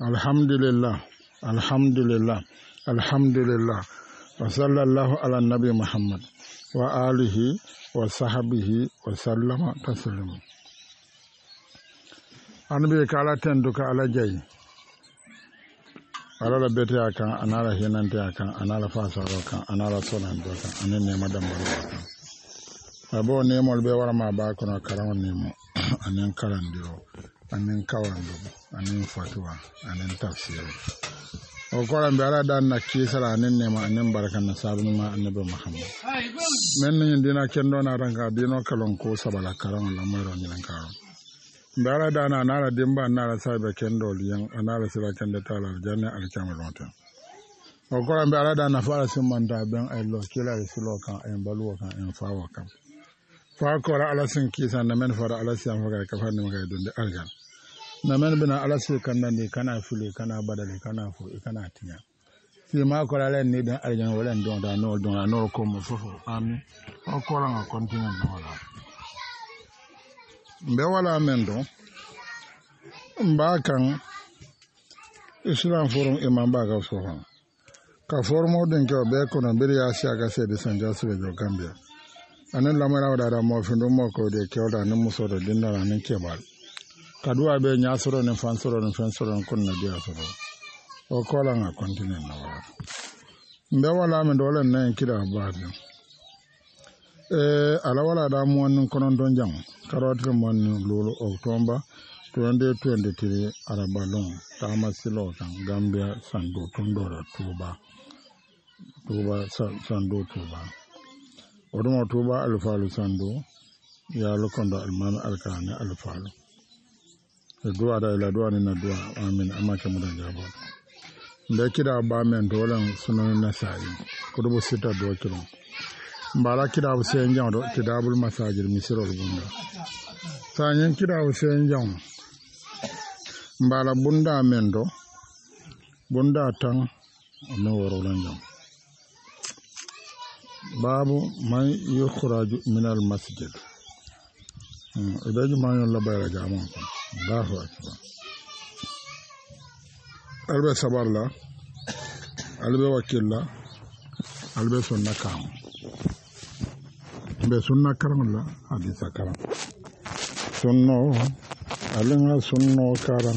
alhamdulillah wa sallallahu ala nabi muhammad wa alihi wa sahbihi wa sallama taslima annabi kala tenduka ala jayi ala bete akan anala hinante akan anala fasaro kan anala sonan do kan anen ne madam balo kan abo ne mol be wara ma ba kono karam ne mo anen kalandiro anen kawando anen fatwa anen tafsir o ko ran be ala dan na kisala anen ne ma anen barakan na sabu ma annabi muhammad men ni dina kendo na ranga dino kalon ko sabala karam la moyro ni lan karam Bara dana anala dimba anala sabe kendo liyan anala sila kende tala janne alkama lonta. Okola bara dana fara simanda ben ay lo kila silo kan ay balu kan ay fawa kan. Fa ko ala sin kisa na men fara ala siam faga ka fanni magay dunde algan. Na men bina ala sin kan ni kana fili kana badali kana fu kana tinya. Si ma ko ala ni den algan wala don da no ko mo fofo amin. Okola nga continue no wala. Mbe wala mendo mba kan Islam forum imam baga sofa ka formo den ke be ko no biri ya sia ga se de sanja se be Gambia anen la mara wada mo findo mo ko de ke wada ne muso de dinna ne ke bal kadua be nya soro ne fan soro kun na dia soro o ko la nga continue na wala mbe wala mendo wala ne kira ba ala wala da mo non konon don jang karotre mon lolo october 2023 arabalon tamasilo kan Gambia sando tundora tuba sando tuba odomo tuba alfalu sando ya lokondo alman alkane alfalu duwa da ila duwa ni na duwa amin amake mudan jabo nda kida ba men dolan sunan nasai kudubo sita do kilo mbala kitabu sen jawdo kitabul masajid misirol bunda sanyen kitabu sen jaw mbala bunda mendo bunda tan no worolan jam babu man yukhraju min al masjid idaji man la bayra jamon Allahu akbar albe sabarla albe wakilla albe sunna kam be sunna karam la hadisa karam sunno alinga sunno karam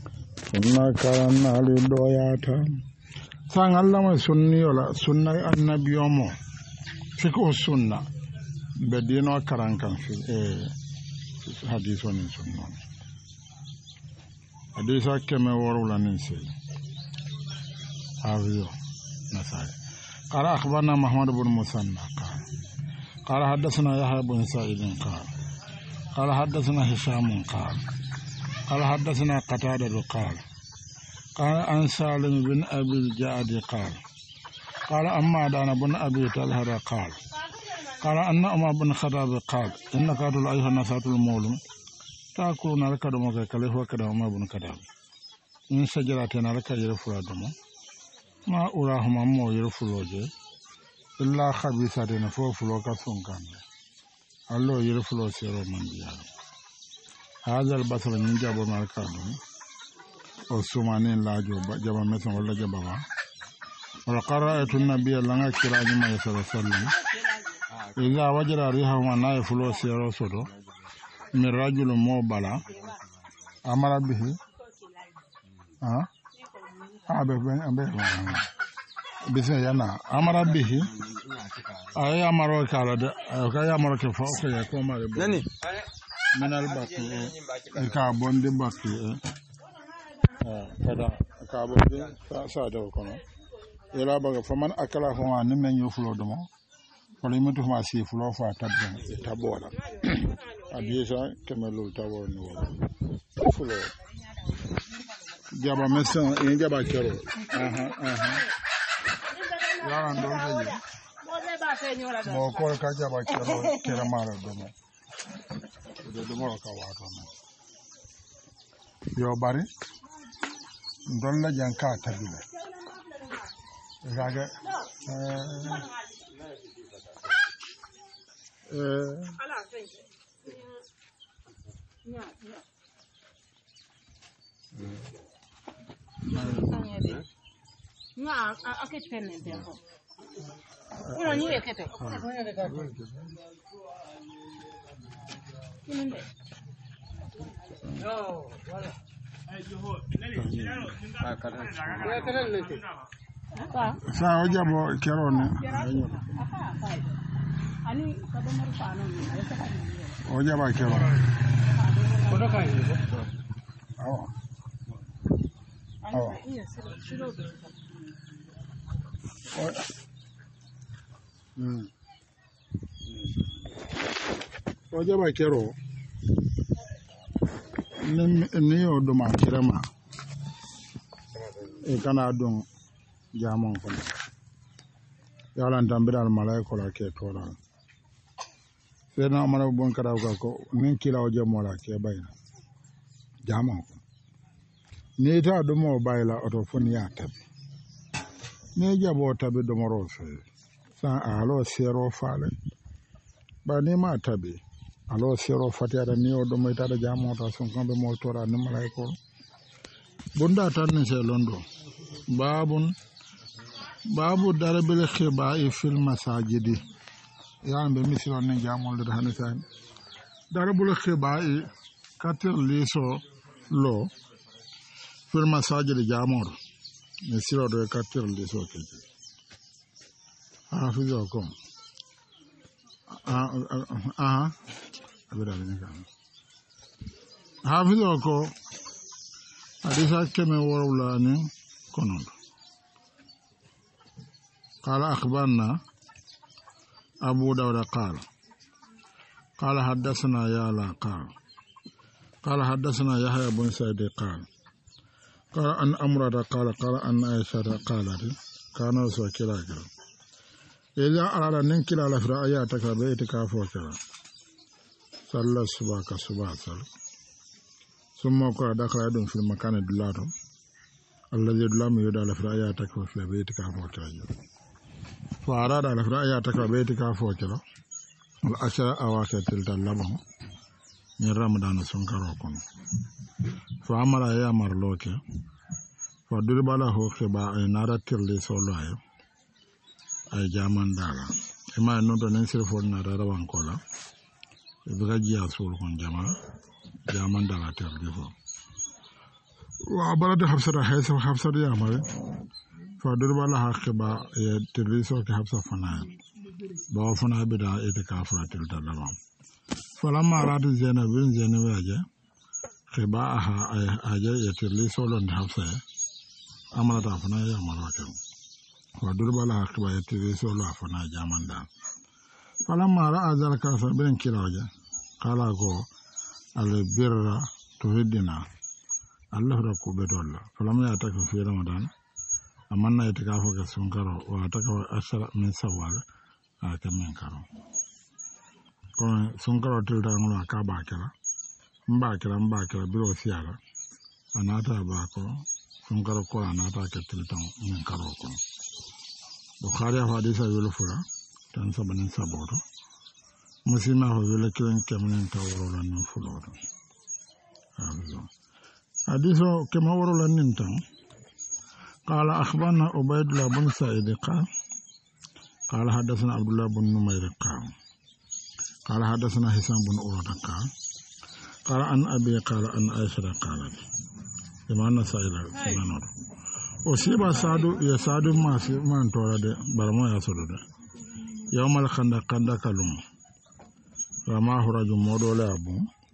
ali doyata sang Allah ma sunni wala sunna annabiyo mo fiko sunna be dino karan kan fi hadiso ni sunno hadisa keme worula nin se aviyo nasai qala akhbarna Muhammad ibn Musanna قال حدثنا يحيى بن سعيد قال حدثنا هشام قال حدثنا قتادة قال عن سالم بن أبي الجعد قال أما دان بن أبي طلحة قال أن عمر بن الخطاب قال إنك أدل أيها الناس المولم تأكلون لك دمك كله وكذا عمر بن الخطاب إن سجلتنا لك يرفع دمه ما أراهما مو يرفع illa khabisate na fo fulo ka sonkande allo yere fulo sero mandiya hazal basra min jabo markado o sumane lajo jaba meson wala jaba wa wala qara'atu nabiyya langa kiraji ma sallallahu alaihi wasallam idza wajara riha ma na fulo sero sodo min rajul mo bala amara bihi bisa yana amara bihi ay amaro kala de ay amaro ke fo ko ya ko mare nani minal batu ka bonde batu kada ka bonde sa da ko no ela baga faman akala ho an men yo fulo do mo ko le mutu ma si fulo fa tabban tabola adisa kemelo tabo ni wala fulo jaba mesan en jaba kero yaran do je mo ko ka jaba kero mara do mo do mo ka wa to mo yo bari ndolla janka tabile raga ala thank you nga akitene tempo uno ni ekete kinende no wala sa o jabo kerone ani kadomar pano ni o jaba kero kodo kai awo awo o jaba kero ni yo do ma kirama e kana don jamon ko yalan tambiral malaiko la ke tora sena amara bon kada ko nin kila o jamo la ke bayna jamon ko ni ta do mo bayla oto fon ya tabi ni jabo tabi do moro fe sa alo sero fale ba ni ma tabi alo sero fatiara ni o do mo ta da jamo ta son ko be mo tora ni malaiko bunda tan ni se londo babu darabel khiba e fil masajidi yambe misiro ne jamol de hanisan darabul khiba e katir liso lo fil masajidi jamor misiro do katir liso keji hafizo ko abira ne kan hafizo ko hadisa keme worula ne konon قال أخبرنا أبو داود قال حدثنا يالا قال حدثنا يحيى بن سعيد قال أن أمرة قال أن عائشة قالت كان رسول كلا إذا أراد أن كلا لفرا آياتك بيتك فوكلا صلى الصبح كصبح ثم قال دخل يدهم في المكان الدلاتهم الذي يدلام يدى لفرا آياتك في بيتك فوكلا فأراد على فرأي أتكرى بيتك فوكرا والأشياء أواكي تلت اللبه من رمضان سنكروكم فأمر أمر لوكي فضرب له خباء نارا تلي سولوه أي جامان دالا إما أنه ننسل فورنا روان كولا إبغاجي أسولكم جامان دالا تلي فور وعبرت حفصة يامر فضرب لها خباء تلريسو كحبسة فنايا باو فنايا بدا إتكافرة تلت اللبام فلما أراد زينب بن زينب أجا خباءها أجا يتلريسو لن حبسة أمرتا فنايا مراكم فضرب لها خباء يتلريسو لها فنايا جامان دا فلما رأى ذلك بن كلاجا قال أقول البر تهدنا الله ركو بدولا فلما يأتك في رمضان amanna itikafo ke sunkaro wa ataka ashara min sawal aka min karo ko sunkaro tilta ngolo akaba kala mbakira biro siara anata ba ko sunkaro ko anata ke tilta min karo ko bukhari hadisa yulu fura tan sabanin saboto muslima ho yulu kiran kemnen tawro lan fuloto hadiso kema woro lan nintan قال أخبرنا عبيد الله بن سعيد قال حدثنا عبد الله بن نمير قال حدثنا هشام بن عروة قال عن أبي قال عن عائشة قالت لما سائل سنانور وسيبا سادو يسادو ما انتورد برمو يسودد يوم الخندق كلهم رماه رجل مودول أبو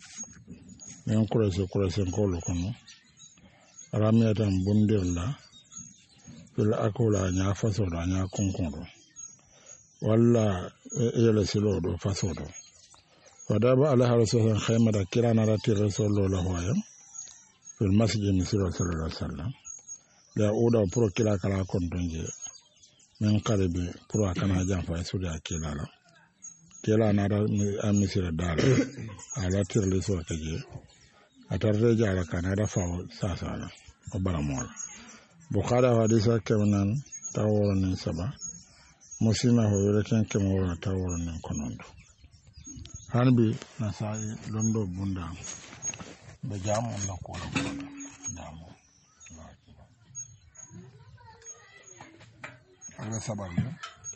ينقرس كولو كنو رمية بندر الله fil akola nya faso da nya kunkunro walla yele silo do faso do wadaba ala rasul khayma da kirana rati rasul la hoya fil masjid sallallahu alaihi wasallam da oda pro kila kala kontonje men karibe pro akana jamfa sudi akila la kila na da amisira dala ala tirle so kaje atarre jara kana da fa sasala o baramol bukhari hadisa kemenan taworonin saba muslima ho yoreken kemewora taworonin konondo hanbi na sai londo bunda be jamu la ko la jamu ala sabar ne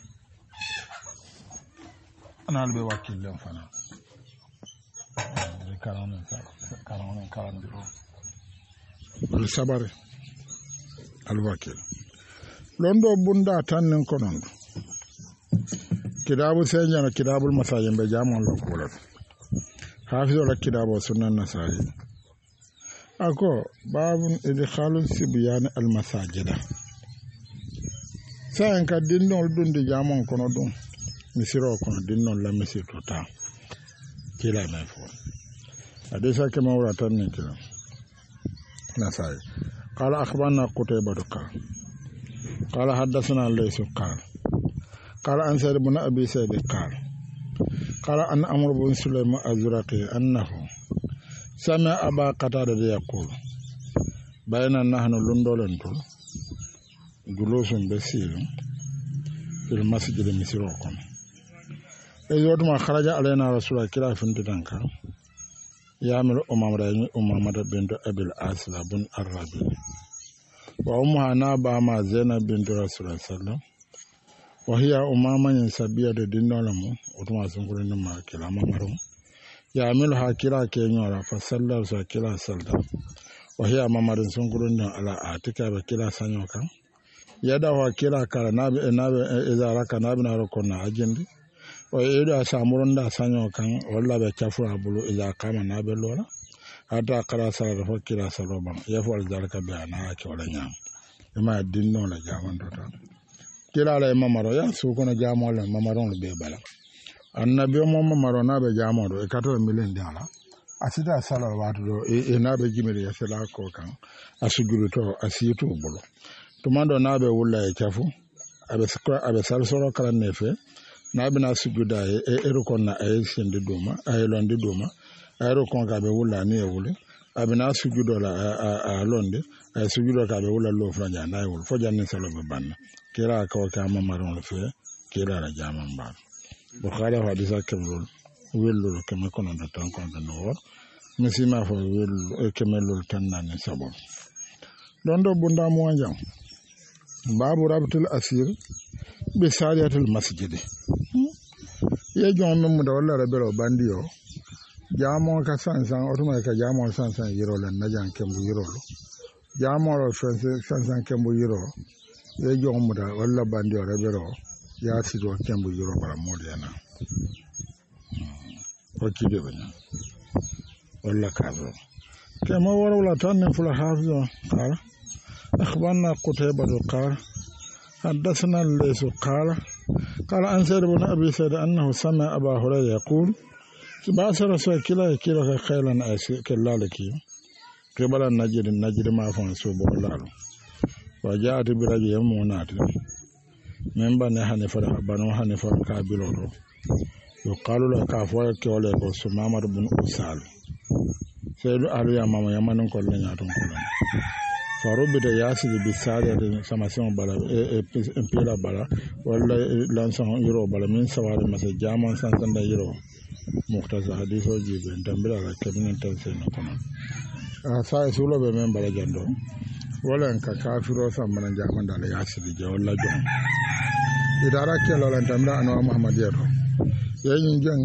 anal be wakil len fana karan biro al sabar al wakil londo bunda tannen konon kitabu senyana kitabul masajin be jamon lo kulat hafizu la kitabu sunan nasai ako babun idkhalus sibyan al masajida sayan ka dinnol dundi jamon kono dum misiro kono dinnol la misito ta kila na fo hadisa kama wala tanni kila nasai qala akhbarna qutaybah qala hadathana laysu قال عن سيد بن أبي سيد قال أن أمر بن سليم الزرقي أنه سمع أبا قتادة يقول بين نحن لندولنتو جلوس بسير في المسجد مسيركم إذ ما خرج علينا رسول الله كلا فنتنك يعمل أمامة بنت أبي الأسلى بن الربيع وأمها نابا ما زينب بنت رسول الله صلى الله عليه وسلم وهي أمامة سبية دينولمو وتما سنقولين ما كلا مامرو يعملها كلا كينورا فصلى كلا صلى وهي مامر سنقولين على عاتكا بكلا سنيوكا يدعوا كلا كلا نابي إذا ركا نابي ناركونا أجندي وإذا سامرون دا سنيوكا ولا بكفر أبلو إذا قام نابي لولا حتى قرأ صلى فكلا صلوبا يفعل ذلك بأنا كولا نعم إما دينولا جامن دوتا kila la mamaro ya su kono jamo la mamaron be bala annabi mo mamaro na be jamo do e 14 million dala asida sala watu do e na be jimiri ya sala ko kan asuguru to asitu bolo to mando na be wulla e chafu abe salsoro kala nefe na be na sujuda e ro kon na ay sindi duma ay londi duma ay ro kon ka be wulla ni e wule abe na sujudo la a londe ay sujudo ka be wulla lo franja na e wul fo janni sala be banna kira ka kama maron fe kira la jaman ba bukhari hadisa kemlul welul kema kono da tan kono da no misima fo welul kemelul tan nan sabon dondo bunda mo wanjam babu rabtul asir bi sariyatul masjid ye jom mu da wala rabelo bandiyo jamo ka sansan otuma ka jamo sansan yiro len najan kembu yiro jamo ro sansan kembu yiro ye jom da walla bandi o rebero ya sido kembu yoro bara modena o kide bana walla kazo kema wala tan fula hafizo qala akhbarna qutaybah qala حدثنا الليث قال عن سيد بن أبي سيد أنه سمع أبا هريرة يقول بعث رسول كلا خيلا كلالك قبل النجد ما فنسوب الله وجاءت برجل يمونات من بني حنيفة بنو حنيفة كابيلو يقال له كافوا كوله سمامة بن أسال سيد علي ماما يمن كل نياتون كل فربي ده ياسي بسارة سماسيون بالا امبيلا بالا ولا لانسون يرو بالا من سوار مسا جامون سانسان ده يرو مختصر حديث وجيب تنبلا كابين تنسين كنا ساي سولو بمن بالا جندو wala ka kafiro samman jaman da ya sidi je wala jon idara ke lolan tamra anwa muhammadiya to yayin jon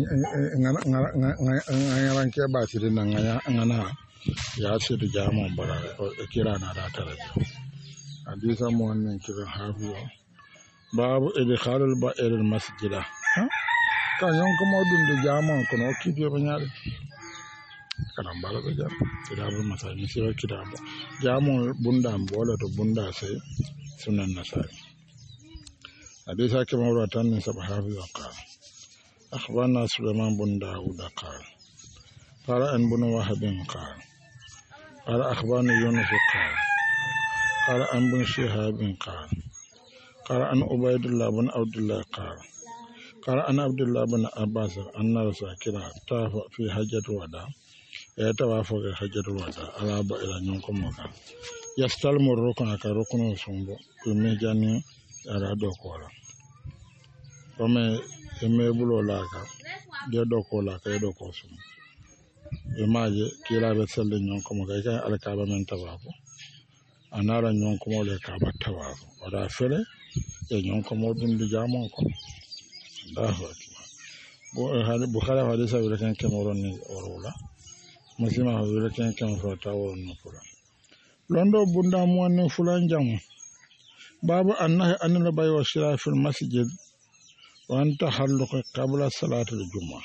ngaran ke ba sidi nan ngana ya sidi jaman bara kira na da tare hadisa mu wannan kira hafiyo babu idkhalul ba'ir al masjida kan yon ko modun de jaman kono kibe banyare kanam bala be jam kitabu masai ni sira kitabu jamu bunda mbola to bunda sai sunan nasai hadisa ke mawra tan ni sahabi wa qala akhbarna sulaiman bin daud qala an bin wahab qala akhbarna yunus qala an bin shihab qala an ubaydullah bin abdullah qala an abdullah bin abbas anna rasul kira tafa fi hajjatul wada ya tawafu ga hajjatul wada ala ba ila nyon ko moka yastalmu rukuna ka rukunu sumbo me jani ara do ko la kome eme bulo la ka de do ko la ka do ko sum imaje kila be selle nyon ko moka ka ala ka ba men tawafu anara nyon ko mo le ka ba tawafu wada fele e nyon ko modun di jamon ko Allahu akbar bo hade bukhari hadisa wala kan kemoron ni orula muslima wala kan kemoro tawo no pura londo bunda mo ne fulan jam babu annahi anna bay wa shira fil masjid wa anta halluqa qabla salati al-jumu'ah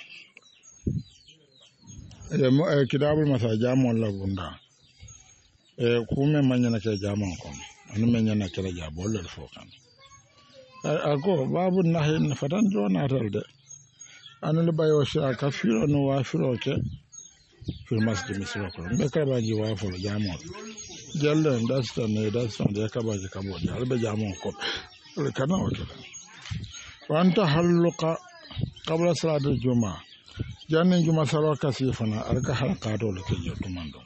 mo kitabul masajamon la bunda kume manyana ke jamon ko anu menyana ke jabol le fokan ako babu nahi fatan jona talde anu le bayo sha kafiro no wafiro ke fil masjid misra ko be kabaji wafo jamon jalle ndasta ne dasta de kabaji kabo albe jamon ko le kana o ke wanta halluqa qabla salati al-jumu'ah jannin juma salo kasifana alka halqato le ke jotumando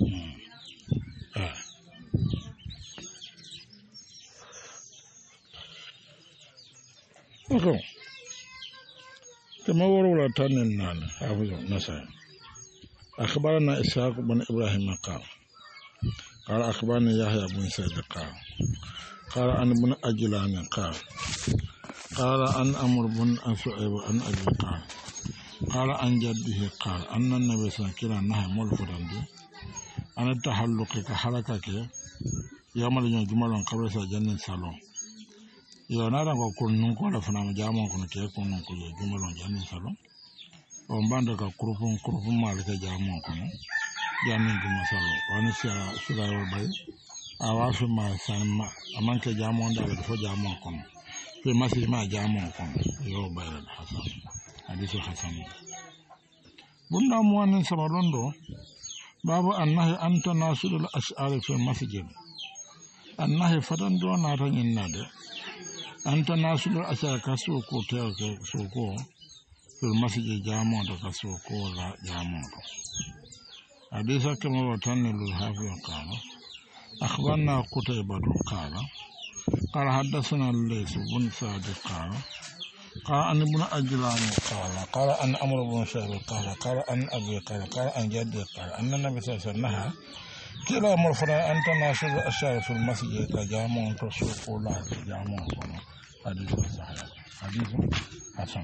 Okay. كما وروا تنين حافظ نسائي أخبرنا إسحاق بن إبراهيم قال أخبرنا يحيى بن سعيد قال عن ابن أجلان قال عن أمر بن شعيب عن أبي قال عن جده قال أن النبي صلى الله عليه وسلم نهى ملفتا أن التحلق كحركك يوم الجمعة قبل سجن الصلاة yo nara ko kunnun ko la fana jamon ko ke kunnun ko jumalon jamin salon o banda ka kurupun mal ke jamon ko jamin juma salon woni sira yo bay awa fi ma sanma amanke jamon da fo jamon ko fi masjid ma jamon ko yo bay hasan hadithu hasan bunda mo wanin sabalondo babu annahi anta nasulul ash'ar fi masjid annahi fadan do na tan innade anta nasulul ash'ar kaso ko tew so ko fil masjid jamon da kaso ko la jamon ko haditha kama watanil hafiz qala akhbarna qutaybah qala قال حدثنا الليث بن سعد قال عن ابن أجلان قال عن عمرو بن شعيب قال عن أبي قال عن جدي قال أن النبي صلى الله عليه وسلم كلا مرفنا أنت ناشر الأشياء في المسجد كجامع تسوق لا جامع حديث صحيح حديث حسن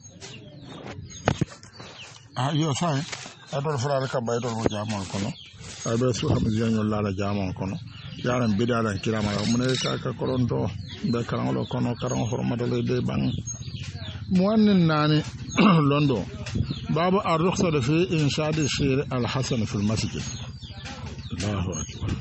yo sai adol fara ka baydol mo jamo kono abe su xam jeno la jamo kono yaran bidalan kirama mun ka koronto be karangolo kono karang hormatale de bang muannin nani londo babu ar-rukhsa fi inshad ash-shir al-hasan fi al-masjid Allahu akbar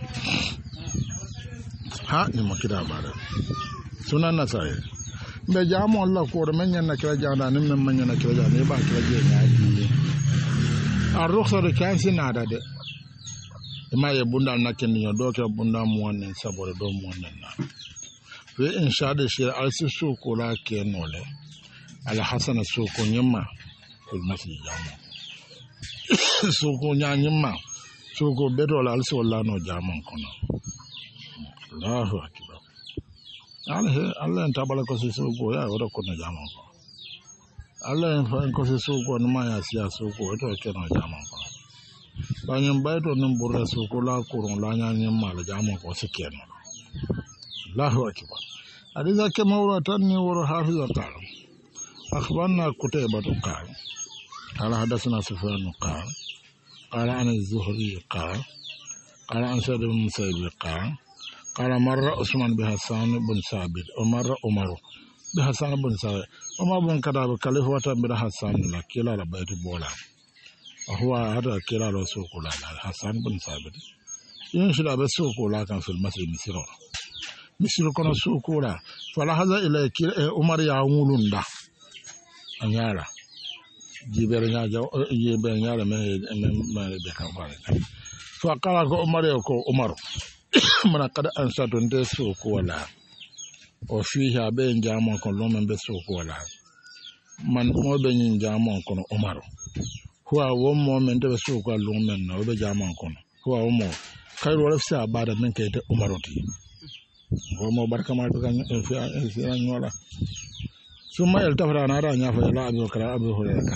ha ni makida bare sunan nasai be jamo Allah ko do men na kira janda ni men man na kira janda ba kira je na di ar-rukhsa de kansi nada de ima ye bunda na kenyo do ke bunda muannin sabore do muannin na fi inshad ash-shir al-su ko la kenole al-hasan suko nyima fil masjid jamo suko nyanyima suko bedol also la no jamo kono Allahu akbar Allah tabala ko suko ya wada ko no jamo ko Allah en ko suko no ma ya sia suko to ke no jamo ko banyen bayto nim burra suko la kurun la nyanyima la jamo ko sikeno Allahu akbar adiza ke mawra tan ni woro hafiz ta'ala أخبرنا قتيبة قال حدثنا سفيان قال عن الزهري قال عن سعيد بن المسيب قال مر عثمان بحسان بن ثابت ومر عمر بحسان بن ثابت عمر بن كتاب كلفة بحسان لا كلا لبيت بولا وهو هذا كلا رسول الله حسان بن ثابت ينشر بسوق ولا كان في المسجد مصر كنا سوق ولا فلا هذا إلى عمر يعملون ده anyara jibere nyara me be kan fare fa kala ko umar mana kada an sadon de so ko wala o fiha be njamo ko lo men be so ko wala man mo be nyin jamo ko umar huwa wo mo men de so ko lo men no be jamo ko huwa wo mo khairu wala sa bada men kayte umaroti wo mo barka ma to kan fi an wala ثم يلتفت عن هذا ينافع إلى أبي بكر أبي هريرة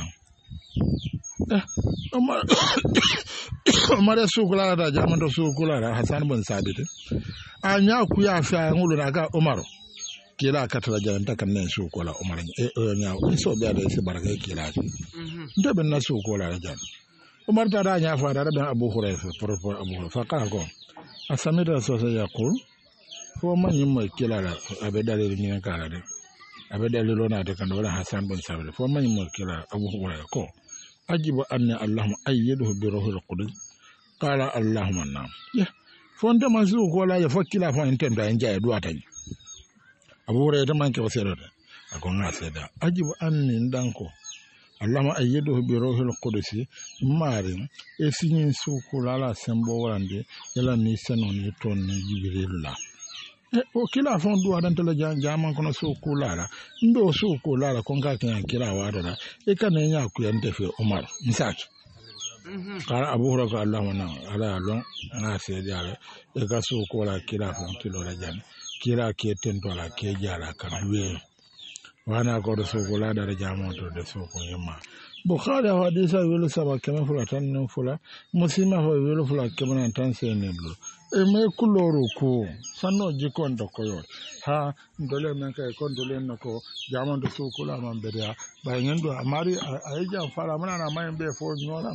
عمر يسوق لا جامن تسوق لا حسن بن ثابت أن يأكل يافع يقول لك عمر kila katara janta kan nan su kola umar nya so biya da sai baraka kila nda ben na su kola jan umar ta da nya fa da ben abu hurayfa farko abu hurayfa ka ko asamira so sai yaqul ko man yin mai kila da abe dalilin yin kala da abe dalilin na da kan wala hasan bin sabir ko man yin mai kila abu hurayfa ko ajibu anna allahumma ayyiduhu bi ruhil qudus qala allahumma nam ya fonde man su kola ya fakila fa intenda en jaya duata ni abure ta manke wasirata akon aseda ajibu annin danko allama ayyidu bi ruhil qudus marin e signin sukula la sembo wande yala ni senoni ton ni jibril la o kila fon duwa dan tala jaman kono sukula la ndo sukula la kon ka kan kila wada e kan nya ku yante fe umar misaki kala abu huraka allahumma na ala lon aseda e ka sukula kila fon kilo la jan kira ke tentola ke jara kan duwe wana ko do sokola da jamo to de soko yema bukhari hadisa welo saba kema fula tan no fula muslima ho welo fula kema tan seneblo e me kuloro ko sanno jikon do koyo ha ndole men kay kon dole nako jamo do sokola man bedia ba ngendo amari ay jam fala mana na may be fo nyola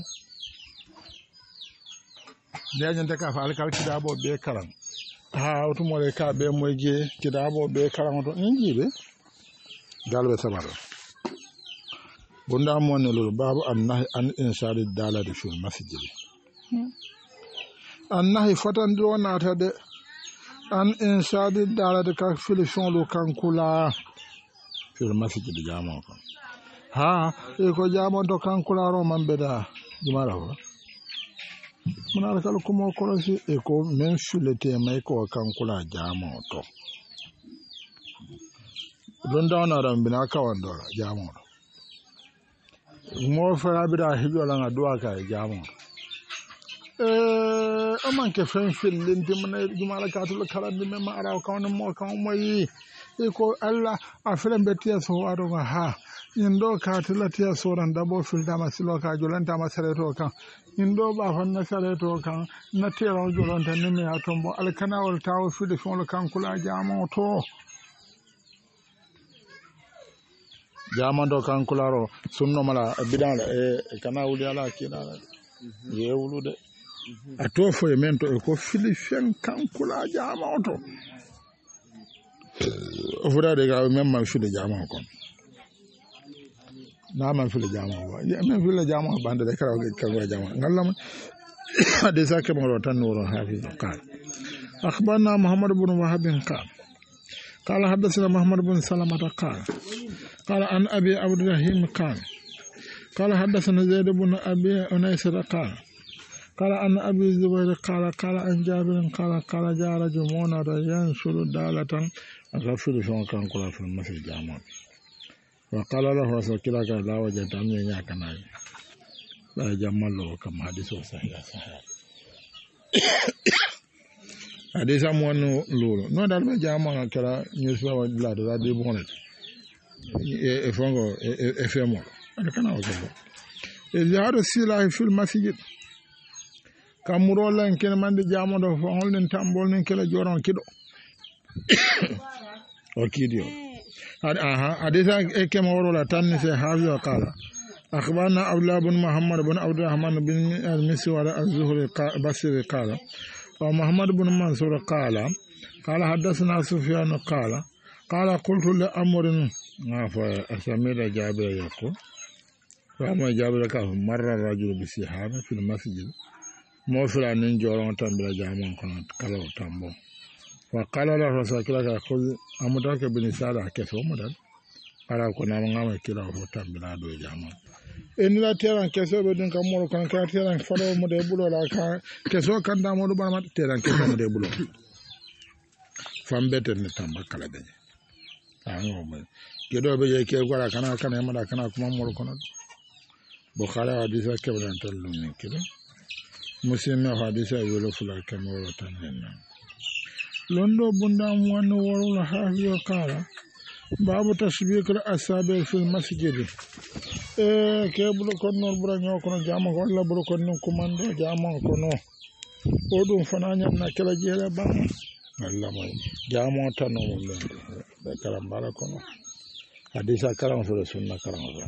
de nyante ka fa alkal kidabo be karam ha otumole ka be moyje kidabo be karanto injibe dalbe samaro bunda monne lolu babu annahi an insari dalade fil masjid annahi fatan do nata de an insari dalade ka fil shonlu kankula fil masjid jamo ko ha e ko jamo to kankula ro mambeda jumara ho muna kala kuma korosi e ko men sulete mai ko kankula jamo to don da na ran bina ka wando jamo mo fara bida hijo lan adwa ka jamo aman ke fen filin dimna jumala ka tul kala dimme ma ara ka won mo kan moyi e ko alla a filen betiya so wado ha indo ka tilatiya so ran dabo fil dama silo ka jolanta masare to kan indo ba hon na sare to kan na tero jolanta ne mi atombo alkana wal tawo fide fon kan kula jamo to jamo do kan kula ro sunno mala bidan e kana wuli ala kina ye wulude ato fo e mento e ko fili fen kan kula jamo to o fura de ga memma fide jamo kon na man fili jamo ba ya man fili jamo bande de karaw ge kangura jamo ngallam de sakke mo tan nuru hafiz qal akhbarna muhammad ibn wahab qala hadathana muhammad ibn salamah qala an abi abdurrahim qala hadathana zaid ibn abi unais qala an abi zubair qala an jabir qala jara jumuna yanshuru dalatan aghfiru shonkan kula fil masjid jamo وقال له رسول الله لا وجدت أن يكنا لا يجمل له كما حديث صحيح حديث أموان لولو نو دار بجامع كلا نيوسلا ولا دار دي بونت إفانغو إفهمه أنا كنا أقول الجهاد السلاح في المسجد كمرولا إن كان من الجامع ده فهول نتامبول نكلا جوران كده أكيديو حديث كما ورولا تنسى حافظ قال أخبرنا عبد الله بن محمد بن عبد الرحمن بن المسور الزهري بصري قال ومحمد بن منصور قال حدثنا سفيان قال قلت لأمر فأسمير جابر يقول فأما جابر قال مر الرجل بسحاب في المسجد موفلا ننجورون تنبلا جامعون كلاو تنبو وقال له رسول الله خذ أمدك بنسالة كسو مدد على كنا مغامر كلا وفتن بلادو جامع إن لا تيران كسو بدون كمور كان كاتيران فلو مدد بلو لا كسو كان دامو بما تيران كسو مدد بلو فامبتن نتامبا كلا دني كدو بيجي كي غورا كان يمدا كان كما مور كنا بخاري حديث كبران تلو من كده مسلم حديث يقول فلا كمور تنين londo bundam wani warul hafiyo kala babu tasbikul asabi fil masjid ke bulo kon non bura ñokono jama ko la bulo kon non kumando jama ko no odum fana nyam na kala jela ba Allah moy jama tano londo karam bala kono hadisa karam so sunna karam so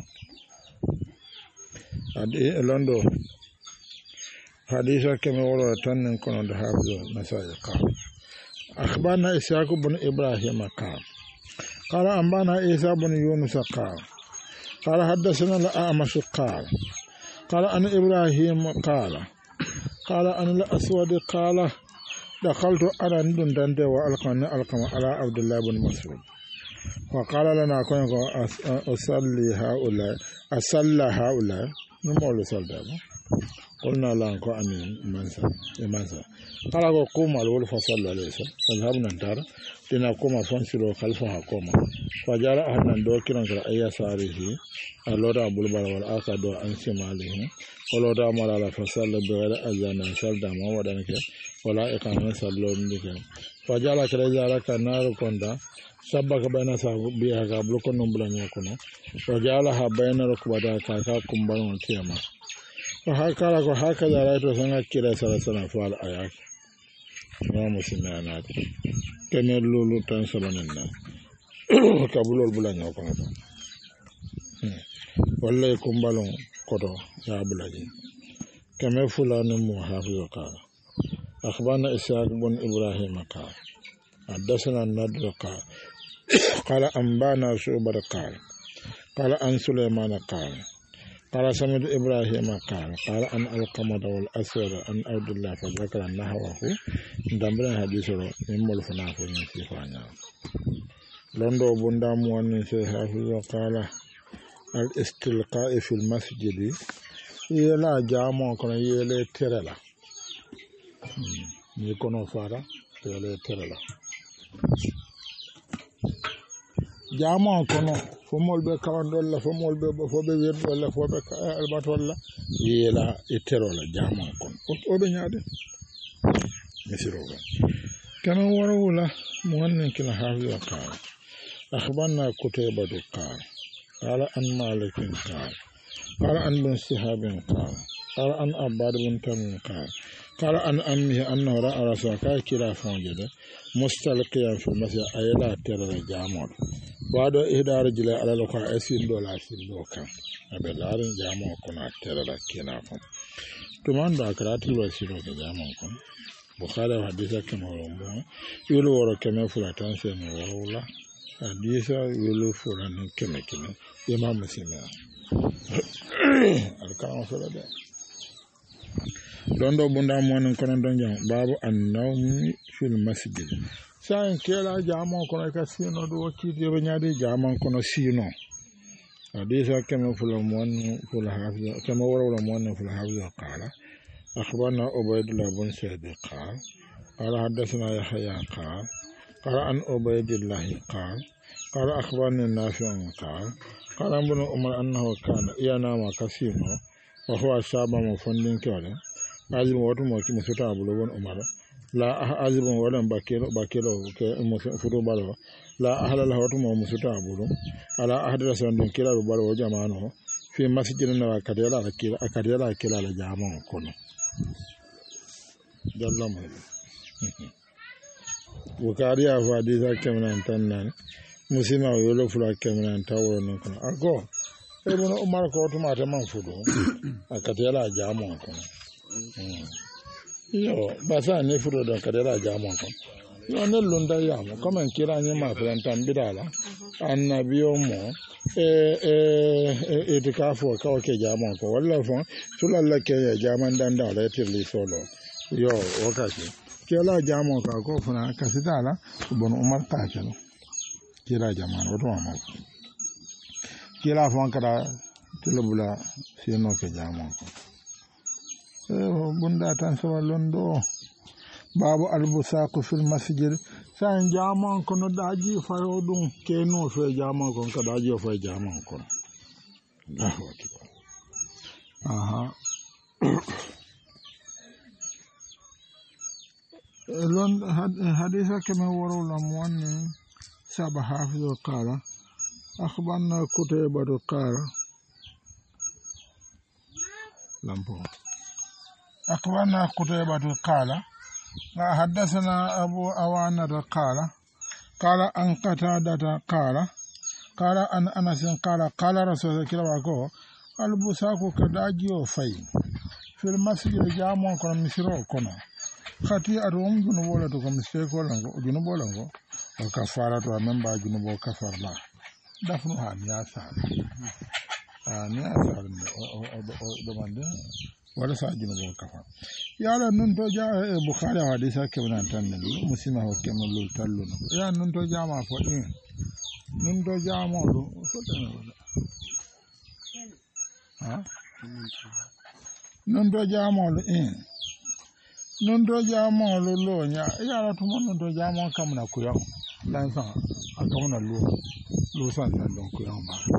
adi londo hadisa keme wala tan kono da hafiz nasai qala akhbarna ishaq ibn ibrahim qala ambana isa ibn yunus qala hadathana al-a'mash qala an ibrahim qala an al-aswad qala دخلت على ندندن وألقى على عبد الله بن مسعود وقال لنا كن أصلي هؤلاء نقول صلى قلنا لا نكو أمين منسى قال قوم الأول فصلى عليه فذهبنا نتار لنقوم فانسلوا خلفها قوما فجاء أهلنا دوكنا أي ساره اللورا بلبل والآخر دو عن شماله ولورا مرالا فصلى بغير أذان شل دام ودنك ولا إقامة صلوا بك فجاء كريزا لك نار كندا سبك بين سبيها قبل كنوم بلن يكونوا وجعلها بين ركبتها كاكا كمبان وكيما وهكذا رأيت سنة كلا سنة فعل آيات ما مسلمانات كما لولو تنسلنا وكابلو البلن يكونوا ولا يكون بالون كتو يا بلادي كما فلان محافظ قال أخبرنا إسحاق بن إبراهيم قال حدثنا النضر قال أنبانا شعبة قال عن سليمان قال سمعت إبراهيم قال عن القمة والأسود عن عبد الله فذكر نحوه دمبرا حديثه من ملفنا في فانا لندو بندا موان حافظ قال الاستلقاء في المسجد يلا جامو كن يلا ترلا يكونوا فارا يلا ترلا jama kono fomol be kawandolla fomol be fobe weddolla fobe albatolla yela etterola jama kono obe nyaade misiroga kana warawula muhannin kila hafiza qala akhbarna kutayba qala an malik qala an bin sihab qala an abbad bin tamim قال أن أمه أنه رأى رسولك كلا فانجد مستلقيا في المسجد أيلا ترى جامع بعد إحدى رجل على لقاء أسين دولا سين دوكا أبلار جامع كنا ترى كنا فم تمان باكرات الوسيلة جامع كن بخاري حديثا كما ولمبو يلو ورا كما فلاتان سين ورولا حديثا يلو فلان كما إمام مسلم الكلام فلا londo bunda monen kono don jam babu annawmi fil masjid sain kela jamo kono ka sino do wakiti be nyaade jamo kono sino hadisa kama fulan mon ful hafiz kama wala mon ful hafiz qala akhbarna ubaydullah bin sa'id qala hadathana yahya qala an ubaydullah qala akhbarna nafi' qala ibn umar annahu kana yanama kasino wa huwa shaba mufandin kala azim wato mo ki musuta abulo won umar la azim wala bakelo ke musuto balo la ahla la wato mo musuta abulo ala ahadra san don kila do balo jama'ano fi masjidin na akadela kila la jama'a kono dallama bukari ya hadisa kemenan tannan muslima yolo fula kemenan tawo non kono ago ibn umar ko to mata man fudo akadela jama'a kono yo basa ne furo da kadara jamon kan yo ne lunda ya mo kuma kira ne ma franta bidala annabiyo mo etikafu ka ke jamon ko walla fon sulalla ke ya jaman dan da la tirli solo yo wakati kila jamon ka ko funa ka sidala ibn umar ta kelo kira jaman wato ma kila fon kada tilbula sino ke jamon ko bunda tan so londo babu albusaku fil masjid san jamon kono daji fayo dum keno fe jamon kon ka daji fe jamon kon aha lon hadisa kama waro lamwan saba hafiz qala akhbarna kutayba qala lampo أخبرنا قتيبة قال حدثنا أبو أوانة قال قال أن قتادة قال أن أنس قال رسول الله كلا وكو البساق كداجيو في المسجد جامع كنا مسيرو كنا خاتي أروم جنوب ولا تكون مسيرو جنوب ولا وكفارة ومن جنوب وكفار لا دفنها نياسان نياسان دمانده wala sa jino bo kafa yala nun to ja bukhari hadisa ke ban tan ne muslima ho ke mon lul tallu no ya nun to jama fo din nun to jama do so tan ha nun to jama lo nun to jama lo nya yala to mon nun to jama kam na ku yaw lan sa akam na lo san tan don ku yaw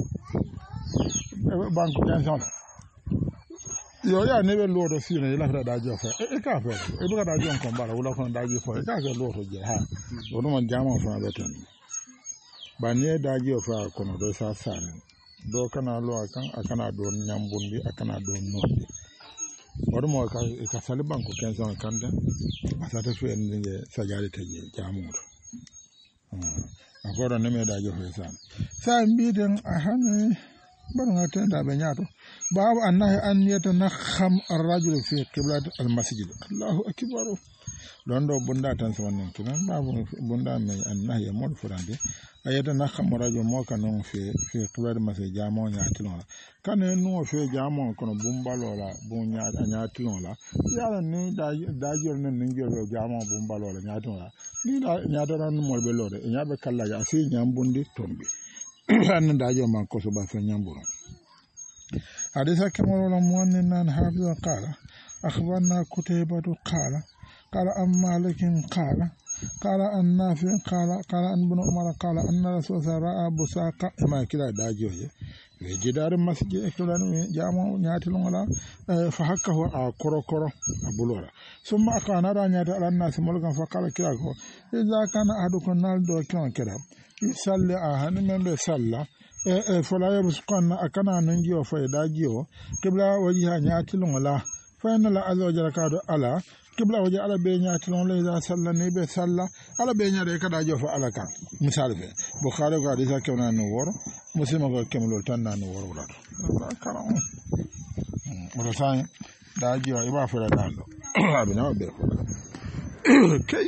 ba banku tan sa yo ya ne be lodo fina ila fra dajo fa e ka fa e buka dajo kon bala wala kon dajo fa e ka ke lodo je ha wono man jama fa beten ba ne dajo fa kono do sa san do kana lo akan akana do nyambundi akana do nodi wodo mo ka sali banko kenzo kande asata fe nge sajari taje jamu akoro ne me dajo fa san mbiden ahane bana tenda be nyato باب أنه أن يتنخم الرجل في قبلة المسجد الله أكبر لندو بندا تنسوان كنا باب بندا من أنه يمر فرانده يتنخم الرجل موكا نون في قبلة المسجد جامع نياتلون كان ينو في جامع كنا بومبالولا بونيا نياتلون لا يالا ني داجور نينجور جامع بومبالولا نياتلون ni nyaadara no molbe lode nyaabe kala ya asi nyambundi tombi an daajo man ko so ba fa nyamburo حديث كما روى المؤمن حافظ قال أخبرنا كتيبة قال أم مالك قال أن نافع قال أن ابن عمر قال أن رسول الله رأى بساق ما كلا داجوه في جدار المسجد كلا جامع نياتلون على فحكه كورو أبولورا ثم أقال نرى نياتل على الناس ملكا فقال كلا إذا كان أحدكم نالدو كلا يصلي أهن من بيصلى فلا يبسقن أكنا ننجيو فيداجيو قبل وجهها نياتلون لا فإن لا عز وجل كادو على قبل وجه على بينياتلون لا إذا صلى نيبي صلى على بينياتي كداجيو فعلى كان مثال في بخاري قادسة كمنا نور مسلم قد كملوا تنا نور ولا كلام ولا ساين داجيو إبا فلا داندو أبنا بيفلا كي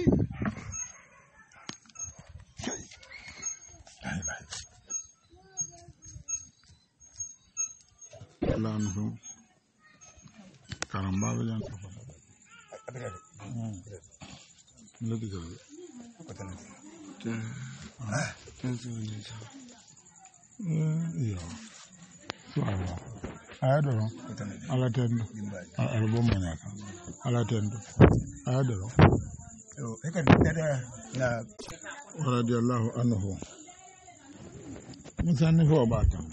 lanum karam babe jan ko lodi ko yo suara ayadoro ala tendo ala bomba nyaka ala tendo ayadoro e ka dada na radiyallahu anhu musanni fo ba tan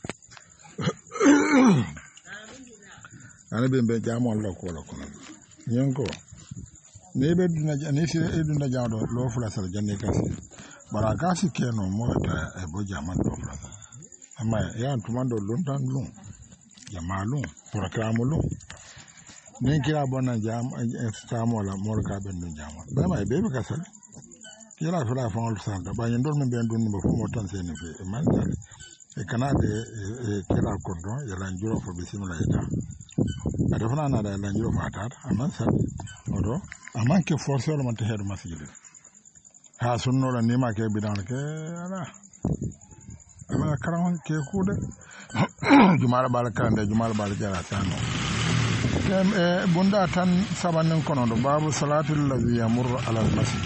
ana be jamo Allah ko la kono nyanko ne be dina ne si eduna jando lo fula sal janne kasi baraka si keno mo ta e bo jaman do fula amma ya tumando lontan lun jamalun programu lun ne kira bona jam estamo la morka ben dun jamo ba mai be ka sal kira fula fa ol santa ba nyndol men ben dun bo fo mo tan sene fe man sal e kanade kira kondo ya lanjuro fo bisimila ita ada fana na da lanjuro fa ta aman sa odo aman ke force wala man te hedo masjid ha sunno la nima ke bidan ke ala ama karam ke kude jumala balakande jumala balajara tano kem bunda tan sabannen kono do babu salatul ladhi yamurru ala al-masjid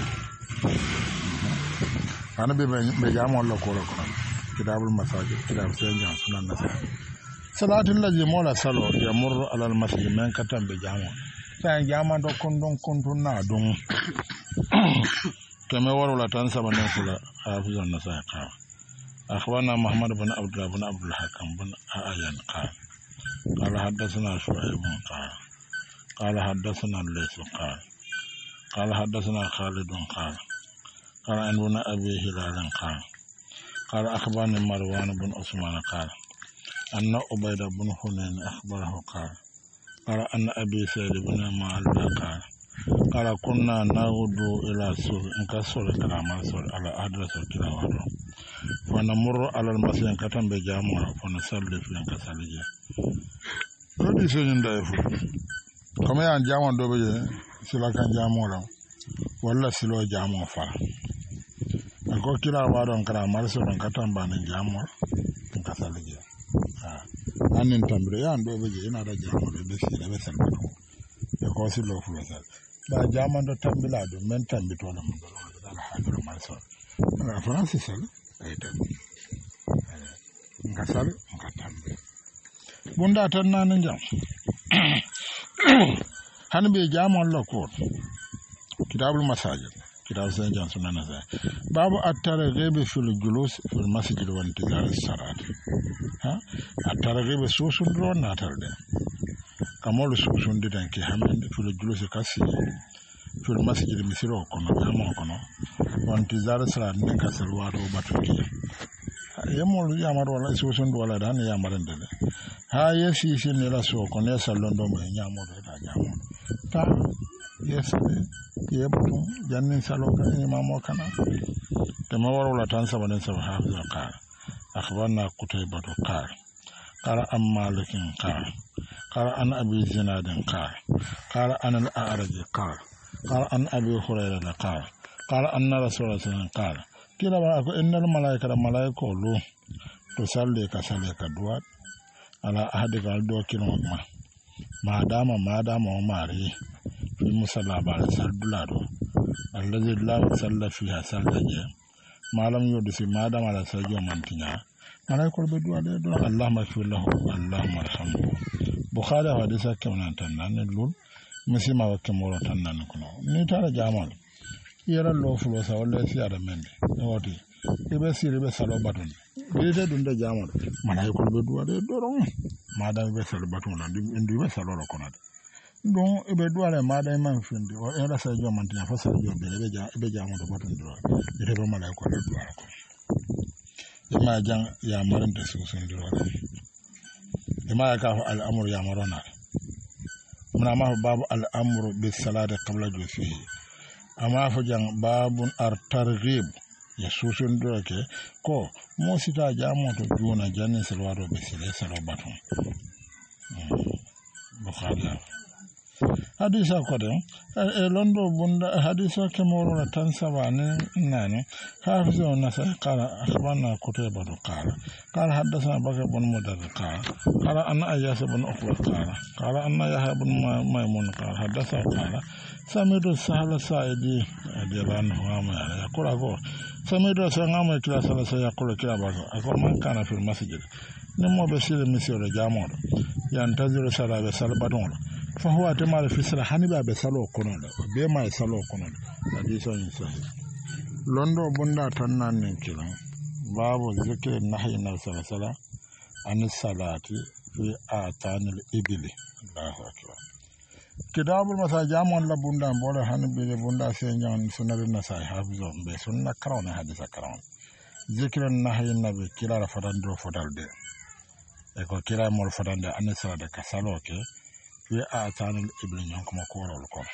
ana be jamo Allah ko kono kitabul masajid kitab sayyid sunan nasai salatul ladhi mola salo yamurru ala al-masjid men katam be jamo tan jama do kondon na don keme warula tan sabannen kula hafizan nasai ka أخبرنا محمد بن عبد الله بن عبد الحكم بن أعين قال حدثنا شعيب قال حدثنا الليث قال حدثنا خالد قال عن ابن أبي هلال قال أخبرني مروان بن عثمان قال أن عبيد بن حنين أخبره قال أن أبي سعيد بن معل قال كنا نعود إلى سوق كسر كلام سوق على أدرس الكلام فنمر على المسجد كتم بجامع فنصلي في كسالجة هذه سجن دايفو كما يعني جامع دوبي سلا كان جامع ولا سلو جامع فا أكو كلا وارون كلام سوق كتم بان جامع كسالجة أنن تمريان دوبي إن هذا جامع بسيط بسيط أكو سلو فلوسال ba jaman do tambila do men tambi to lam do dal hadro mal so na france sal ay tan ngasal ngatambe bunda tan nan jam hanbe jamon la ko kitabul masajid kitab sen jam sunana sa babu at-targhib fil julus fil masjid wa intizar as-salat ha at-targhib susun do natalde kamolu susundi tan ke hamende filo julose kasi filo masjid misiro kono jamo kono wanti zara sala nen kasal wato batuki yemol yamar wala susundi wala dan yamarande ha yesi sin la so kono salondo mo nyamo do da jamo ta yesi yebutu jannin salo ka imamo kana tama wala tan sabaden sab hafiz qala akhbarna qutaybah qala amma lakin qala قال عن أبي زناد قال عن الأعرج قال عن أبي هريرة قال أن رسول الله صلى الله عليه وسلم قال كلا بأكو إن الملائكة لو تصلي كصلاة الدعاء على أحدك الدعاء كلا ما دام وماري في مصلى بعد صلاة الذي لا يصلى فيها صلاة ما لم يدس ما دام على صلاة منتنا ملائكة بدعاء اللهم اغفر له اللهم ارحمه Bukhari hadisa kemnan tannan lul misima wa kemoro tannan kuno ni tara jamal yera lo fulo sa wala si ada mende woti ibe sire be salo batun dede dunde jamal malay ko be duade doron madam be salo batun la indi be salo lo kono don ibe duare madam man findi o era sa jo man tan fa sa jo be jamal do batun do dede be malay ko be duare ko ma jang ya marante susun do لما يكافئ الأمر يا مرنا من ما هو باب الأمر بالصلاة قبل جلوسه أما فجأة باب الترغيب يسوسون دوك كو موسيتا جامو تجونا جاني سلوارو بسيلة سلوباتون بخاري hadisa kodem londo bunda hadisa kemoro tansabane nani hafizu nasa qala akhbarna kutayba qala hadathana bakr bin mudar qala anna ayas bin uqba qala anna yahya bin maymun qala hadatha qala samidu sahla saidi adiran huama yaqulu go samidu sangama kila sala yaqulu kila bago akor man kana fil masjid nimo be sire misiro jamodo yantaziru sala be salbaton فهو تمال في سلا حنبا بسالو كونو بما يسالو كونو حديث صحيح لوندو بوندا تنان نكلا باب ذكر النهي النبي صلى الله عليه وسلم عن الصلاة في آتان الإبل الله أكبر كتاب المساجام ولا بوندا بولا حنبي بوندا سينجان سنة النساء حافظون بسنة كرون حديث كرون ذكر النهي النبي كلا رفضان دو فضل دي eko kila mol fadande an الصلاة كسالوكي في آتان الإبل ينكم كورا لكم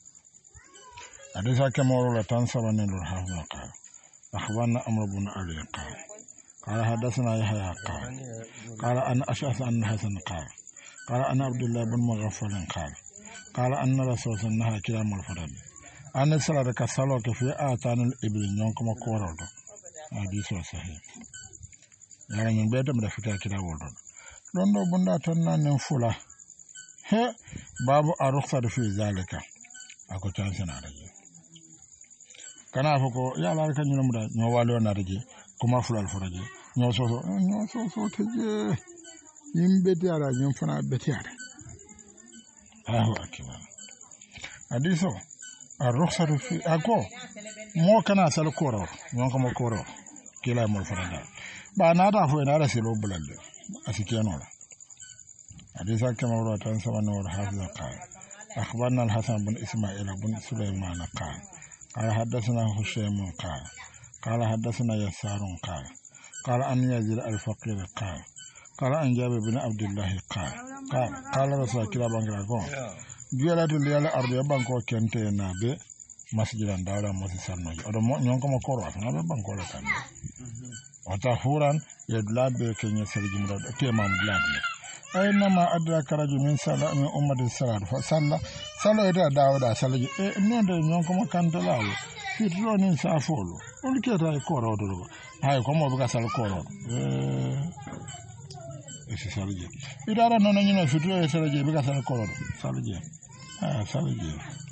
حديث كمورو لتنصبني للحافظ قال أخبرنا أمر بن علي قال حدثنا يحيى قال أن أشعث أن حسن قال أن عبد الله بن مغفل قال أن رسول الله نهى كلام الفرد أن الصلاة كسالوك في آتان الإبل ينكم كورا لكم حديث صحيح يعني من بيت من فكرة كلا ولد لندو بندا تنان نفولا he babu aruksa fi zalika ako chansana raje kana foko ya la kan nyum da nyo walo na raje kuma fulal furaje nyo so teje yimbe tiara nyum fana betiara ahu akbar hadiso aruksa fi ako mo kana sal koro nyon ko mo koro kila mo fana ba na da fo na ra selo bulalle asikeno حديث كما روى تنسبنا والحافظ قال أخبرنا الحسن بن إسماعيل بن سليمان قال حدثنا هشام قال حدثنا يسار قال أن يزيد الفقير قال أن جابر بن عبد الله قال رسول الله كلا بانغراكم juwelatu liyala arde banko kente na be masjidan dawra mosi sannoji oɗo ñonko mo koro afana ɓe banko le kan wata huran ye dulaɓe keñe sarji muɗa ɗo temam dulaɓe aynama adraka rajul min sala min ummati salatu fa salla ete dawoɗa sallaji nonde ñonko mo kantelaɓe fitro nin safolo on keta e koroɗo ɗo hay komoɓe ka sal koroɗo esi salje iɗaɗa noon ñino fitro e salje ɓe ka sal koroɗo salje salje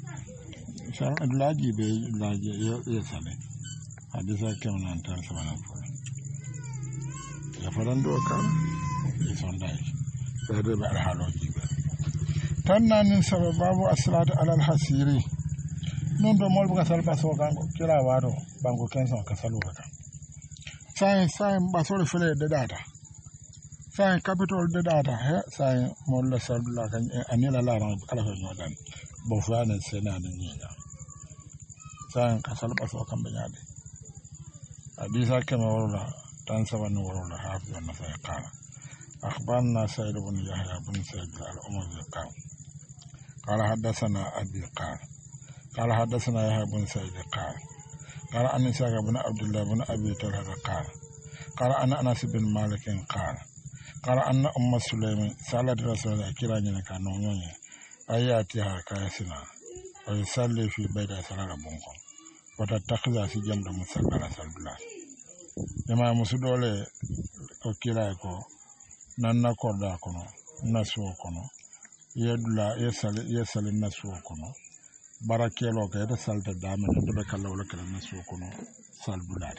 laaji ɓe laaji ye sale hadisa kemnan tan sabanan fo ya fadan ɗo kala e sondage ɓeɗo ɓe aɗa haaloji ɓe tan nanin saba babu aslade alal hasiri non ɗo molɓe ka sal ɓaso kanko kira wato banko 15 ka saluka kan sahen ɓasore fele deɗata sahen capitol deɗata he sahen molla saldula kan anila laran kala ko ñoɗan bo fane senane ñiña sahen ka sal ɓaso kamɓe ñaade hadisa keme worla tan sabani worla hafi on nafa e qala أخبرنا سيد بن يحيى بن سيد الأموي قال حدثنا أبي قال حدثنا يحيى بن سيد قال أن إسحاق بن عبد الله بن أبي طلحة قال أنا أنس بن مالك قال أن أم سليم سألت رسول الله كلا كانوا نوني أياتها كاسنا ويصلي في بيت صلاة بنكم وتتخذ في جنب مسلم الله جماعة مسدولة وكلا يكو nanna korda kono nasuo kono yedula yesali nasuo kono barakelo ka yeta salta dame to be kala wala kala nasuo kono saldulade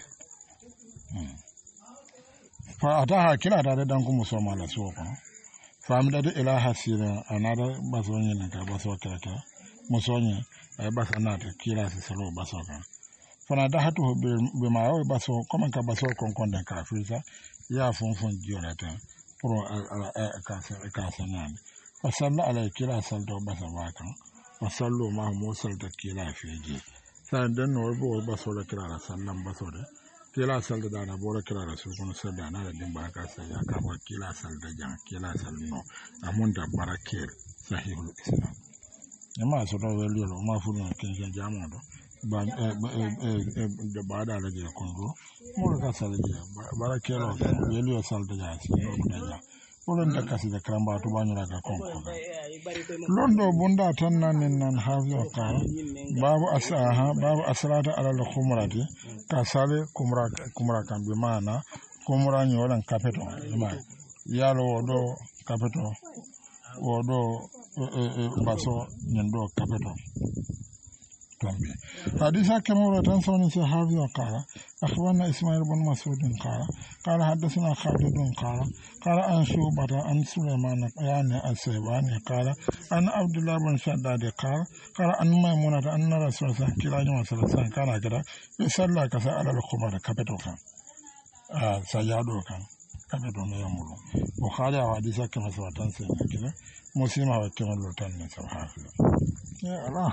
fa ataha kila da dan ko muso mala suo kono famda de ila hasira anada basonye naka baso kala musonye ay basanata kila si salo baso kan fana da hatu be ma baso comme ka baso kon konde ka fisa ya fonfon jiolata pro kasanan fasalla ala kila saldo basa wakan fasallo ma mo salda kila feje san dan no bo baso da kila la sallan baso da kila salda da na bo kila da su kun salda na da din ba ka sai ya ka ba kila salda jan kila salno amun da barakel sahihul islam amma so do weli lo ma fu no kin jamo do ba da ba da la je kongo mo ka salje barakelo weli o salda ja si no da olon da kasi da kramba to banyura ka konko londo bunda tan nan hazo ka babu asalata ala al khumrati ka sale kumra kan bi mana kumra ni walan kapeto ma yalo wodo kapeto wodo baso nyando kapeto tombe hadisa kama tan sawni si hazo ka أخبرنا إسماعيل بن مسعود قال حدثنا خالد قال عن شعبة عن سليمان يعني السيباني قال عن عبد الله بن شداد قال عن ميمونة أن رسول الله صلى الله عليه وسلم كان كذا يصلى كذا على الخمر كبتو كان سيادو كان كبتو يملو وخالد حديث كما سواتان سيدنا كذا مسلم كما لوتان سبحانه يا الله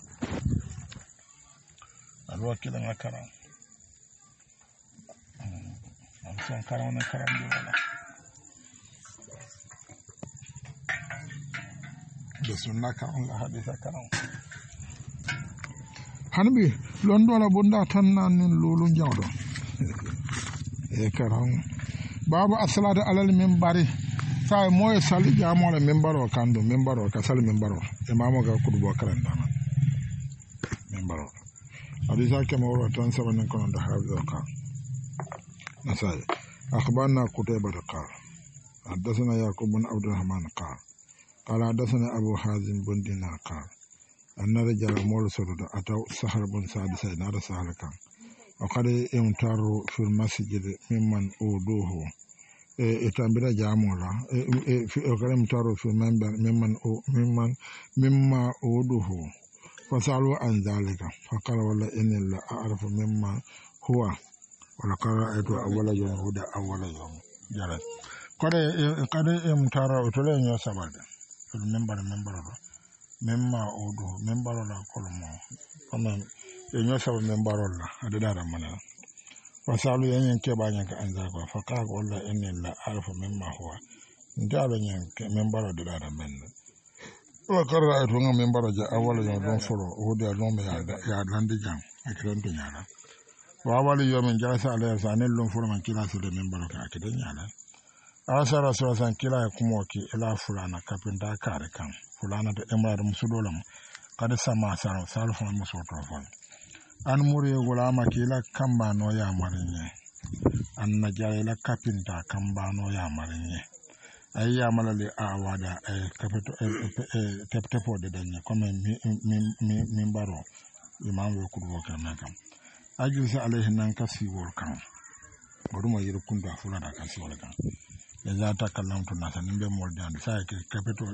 الوكيل كلام son karam di wala de sunna karam la hadisa karam hanbi londo la bunda tan nan lulu jawdo e karam babu asalatu alal minbari sai moy sali jamo la minbaro kando minbaro ka sali minbaro imamo ga kudu karan dama minbaro hadisa kama wala tan sabanin kono da hafiza ka نسائي أخبرنا قتيبة قال حدثنا يعقوب بن عبد الرحمن قال حدثنا أبو حازم بن دينار قال أن رجال مول سرد أتوا سهل بن سعد سيد هذا سهل كان وقد يمتروا في المسجد ممن أودوه إتنبرا جامولا وقد يمتروا في المنبر مما أودوه فسألوا عن ذلك فقال والله إني لا أعرف مما هو ولقد رأيت أول يوم هدى أول يوم جرت قد امتارا أتولين يوسابد في المنبر مما أودو منبر لا كل ما فمن يوساب منبر الله هذا دار منا فسألوا ينك بانك أنزاك فقال والله إني لا أعرف مما هو جعل ينك منبر دار من وقرر أيضا من برجة أول يوم فرو هو ده يوم يعلن دجان أكرم تنيالا وأول يوم جلس عليه سانيل لون فرو من كلا سيد من بركة أكيد نيالا أرسل رسول سان كلا يكموكي إلى فلانا كابين داكار كان فلانا إمرار مسودولم قد سما سالف مسوتو فل أن مري غلاما كلا كمبانو يا مريني أن نجاري لا كابين دا كمبانو يا مريني ay yamala le awada ay kapeto teptepo de danya comme min baro imam wo kudo kan nakam ajusa alayhi nan kasi wol kan boduma yiru kunda fula da kasi wol kan ya za ta kallam to nasa nimbe mol dan sa ke kapeto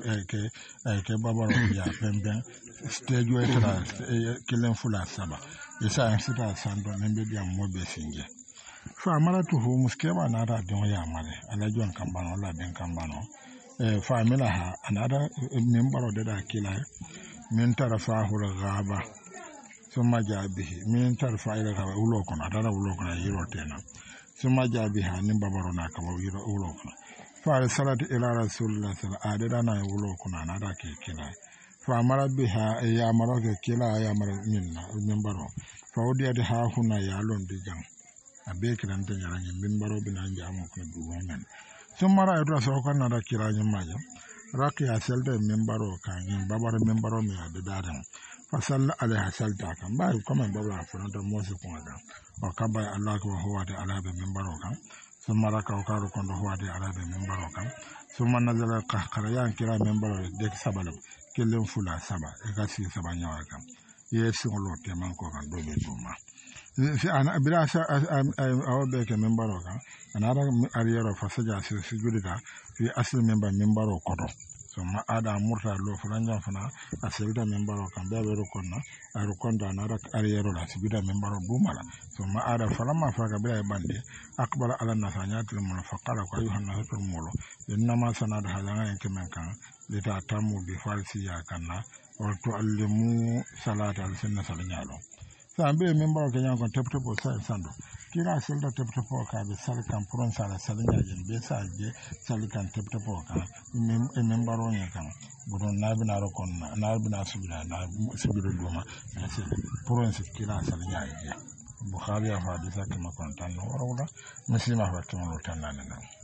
ke babaro ya pemben stage way tra kilen fula saba isa an sita sando nimbe dia mobe sinje fa mara to ho muskeba na da don ya mare alajon kambano la den kambano fa mila ha anada membaro da kila min tarafa hul ghaba summa jabihi min tarafa ila ghaba ulo kono adara ulo kono yiro tena summa jabiha nim babaro na ka yiro ulo kono fa salatu ila rasulullah sallallahu alaihi wasallam adada na ulo kono anada ke kila fa mara biha ya maro ke kila ya mara minna membaro fa odiya de ha huna ya lon digan abe kiranta yaranyi minbaro bina jamu ko duwamen sumara ayto so ko na kiranyi maja raqiya selde minbaro kanyi babaro minbaro mi ade dadan fasalla alaiha salta kan ba ko man babla furanta mosi ko ga o kaba allah ko huwa de ala be minbaro kan sumara ka ko ko ndo huwa de ala be minbaro kan summa nazala qahqara yan kira minbaro de sabalam kelen fula saba e ga si saba nyawa kan yesu lo te man ko kan do be duma ana bila sa awo be ke membaro kan anara ariyaro fasaja sujudita fi asli membaro kodo so ma ada murta lo franja fana asibida membaro kan be be konna aru konda anara ariyaro la sibida membaro bumala so ma ada falama faga bila bande akbara ala nasanyatul munafaqala ko ayuha nasatul mulo inma sanada halanga en kemen kan lita tamu bi falsi ya kanna wa tuallimu salata al sunna salanyalo sambe member ke yanko teptepo sa sando kira selda teptepo ka be salkan pron sala salnya je be sa je salkan teptepo ka member on kan budon nabina ro kon nabina subira na subira duma na se pron se kira salnya je bukhari ya hadisa kama kon tan no wala muslima fa kama tan nan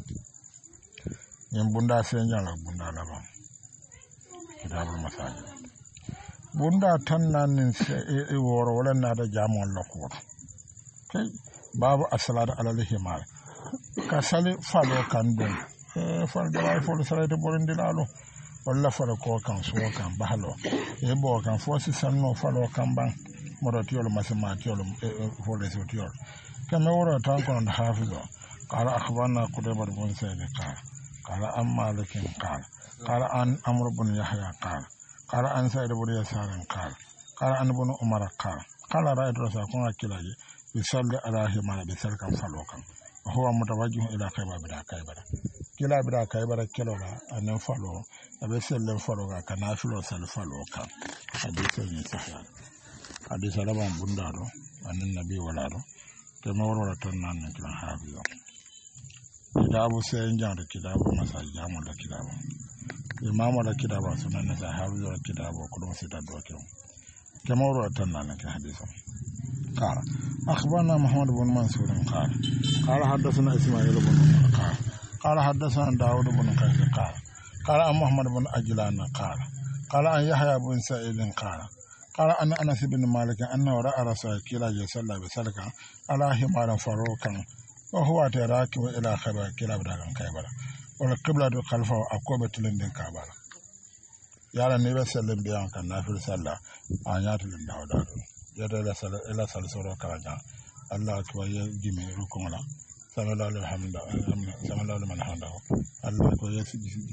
nyem bunda se nyala bunda la ba kitabul masajid bunda tan nan e woro wala na da jamon lokko kai babu asalada alal himal ka sale falo kan don fal da falo sare de borin dilalo walla falo ko kan so kan bahalo e bo kan fosi sanno falo kan ban moratiyol masematiyol fole sotiyol kama woro tan kon hafizo qala akhbarna qudaybar bin sa'id qala amma lakin qala an amr bin yahya قال أن سيد بن يسار قال أن ابن عمر قال رأيت رسول الله كلاجي يصلي على حمار بسلك فلوكا وهو متوجه إلى خيبر بلا خيبر كلا بلا خيبر كلا أن فلو أبي سلم فلوكا كنافلو سل فلوكا حديث صحيح حديث ربان بندارو أن النبي ولادو كما ورد تنان كلا حافظ كتاب سينجان كتاب مساجام ولا كتاب imam wala kitaba sunan nasa hafiz wala kitaba kudum sita dokiyo kama wuro tanna ke hadisa qala akhbarna muhammad ibn mansur qala hadathana isma'il ibn qala hadathana daud ibn qais qala muhammad ibn ajlan qala an yahya ibn sa'id qala an anas ibn malik anna ra'a rasul kila sallallahu alaihi wasallam ala himaran farukan wa huwa tarakibu ila khaybar kila bidan khaybar wala qibla do khalfa akobe tulendin kabala yala ne be sellen biyan kan nafil salla anyatu den dawda yada la sala ila sala sura karaja allah ko ye gimi rukumala sallallahu alaihi man handa allah ko ye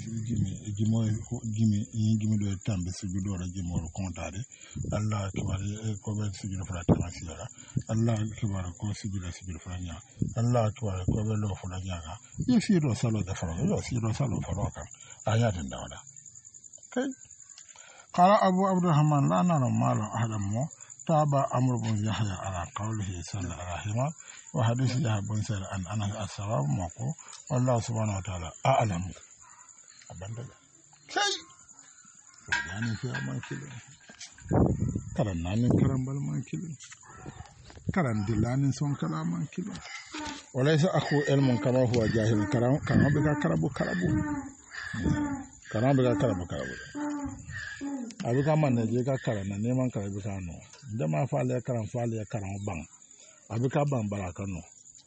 gimi do tambe sujudo ra gimo ro kontade allah ko be sujudo fara tamasira allah ko sujudo fara nya allah ko be lo fara nya ga yesiro salo da fara yesiro salo fara kan ayatin dawda kai qala abu abdurrahman la nara mala ahlam تابع أمر بن يحيى على قوله صلى الله عليه وسلم وحديث يحيى بن سعيد أن أنا الصواب موقوف والله سبحانه وتعالى أعلم كي yani fiya man kilo karan nanin karan bal man kilo karan dilanin son kala man kilo walaysa akhu ilmun kama huwa jahil karan kan be ka karabu karan be ka karabu abika man ne je ka karan na neman karabu ka no ndama faale karan bang abika bang baraka no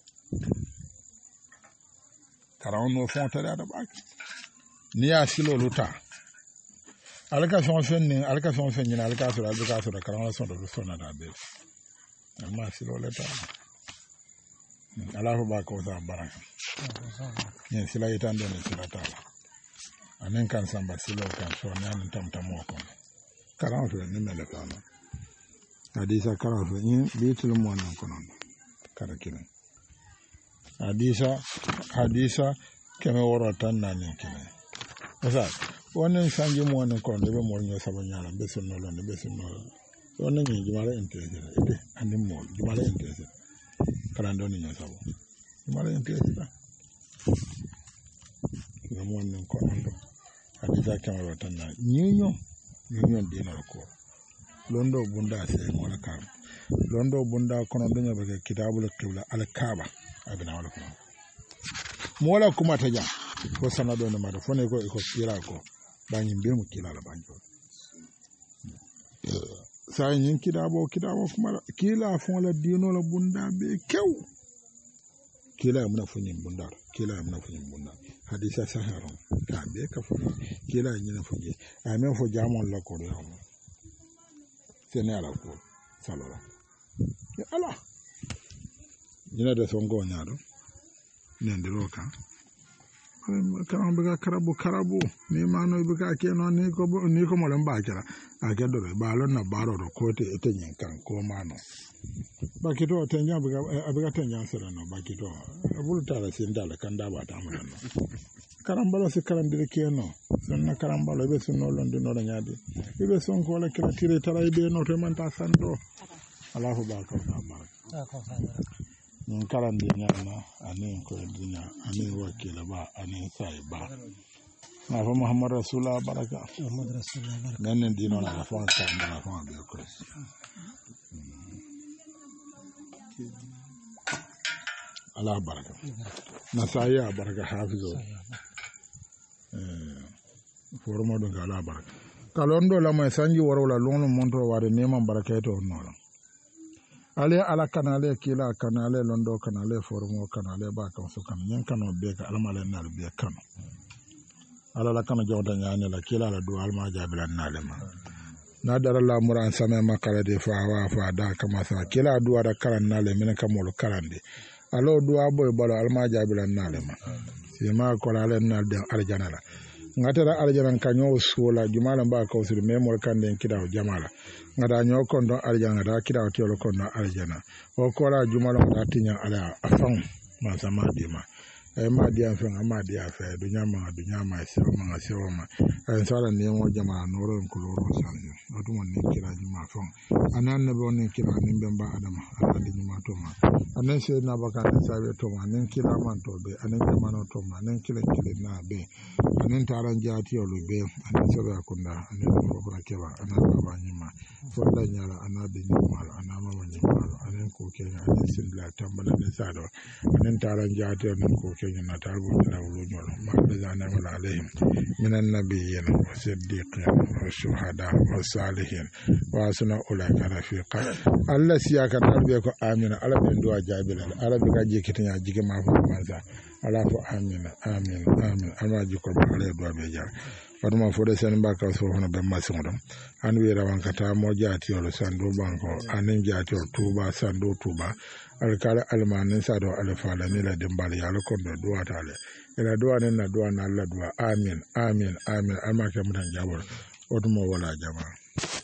karan no fon tare da baki ni ya silo luta alka son ni alka so da karan so da so na da be amma silo leta Allahu ba ko sa baraka ni sila itande ni sila tala anen kan samba silo kan so nan tamtamo ko karan so ni mele kana hadisa karan so ni bitul mo nan kono kara kiran hadisa keme woro tan nan kiran asa wonen sanji mo nan kono be mo nyo sabanyala be sunno lo be sunno wonen ni jumala intege ite andi mo jumala intege karando ni nyasabo jumala intege ta mo nan kono hadisa keme woro tan nan nyinyo dino ko londo bunda se wala kam londo bunda kono dunya be kitabul qibla al kaaba abina wala ko mo wala kuma ta ja ko sanado no mada fone ko kira ko bani be mu kila la banjo sai nyin kitabo kuma kila fon la dino la bunda be kew kila mun fa nyin bunda hadisa saharo ka be ka fo kila nyin fa je amen fo jamon la ko do sene ala ko salora ala ñina de son go ñaado nende roka kan be ka karabu ni mano be ka ke no ni ko mo lamba kala a ke do ba lon na baro do ko te etenyen kan ko mano ba ki to tenja be ka tenja sera no ba ki to bulu tala sin dala kan da ba ta mo no karambalo se karandire ke no sonna karambalo be sunno londo no nyaade be son ko la kila tire tara be no to man ta sando Allahu baka wa baraka min karandi nyama anin ko dunya anin wakila ba anin sai ba na fa Muhammad Rasulullah baraka nan dino na fa sa na fa be ko Allah baraka na sai baraka hafizo formo do gala baraka kalondo la mai sanji worola lono monto ware neman barakato nono ale ala kanale kila kanale londo kanale formo kanale ba kan so kan nyen kano be ka almale nal be kano ala la kano jawda nyane la kila la do alma jabilan nale ma na dara la muran sama makala de fa da kama sa kila duwa da karan nale min kamol karande alo duwa boy balo alma jabilan nale ma sima ko la len nal de arjana la ngatara arjana kanyo sola jumala ba ka usir memol kande kida jamala ngada nyo kondo arjana da kida tiolo kondo arjana o ko la jumala da tinya ala afan ma sama dima ma dia fen ma dia fe dunya ma sewa ma sala ne mo jama noro ko loro sanjo otu mon ni kira juma fon anan ne bon ni kira ni bemba adama andi juma to ma anan se na baka ta sabe to ma nen kira man to be anan jamano to ma nen kila na be anan taran jati olu be anan so ba kunda anan ko ko keba anan baba nyima fo da nyala anan be nyima anan mama nyima anan ko ke anan sindla tambala ne sado anan taran jati anan ko na tarbo na wulunyolo ma bezana wala alayhim minan nabiyyin wa siddiqin wa shuhada wa salihin wa asna ulaka rafiqa Allah siya ka tarbe ko amina ala ben do jabila ala be ka jikitinya jige ma fu manza ala fu amina amin ama jiko ba ala do be jar waduma fo de sen ba ka so hono be masngodo an wi rawan kata mo jati yolo sandu banko anin jati o tuba sandu tuba alkala almanin sado alfala ni la dimbal yalo ko do duwa tale ila duwa nen na duwa na Allah duwa amin amma ke mutan jabor waduma wala jama'a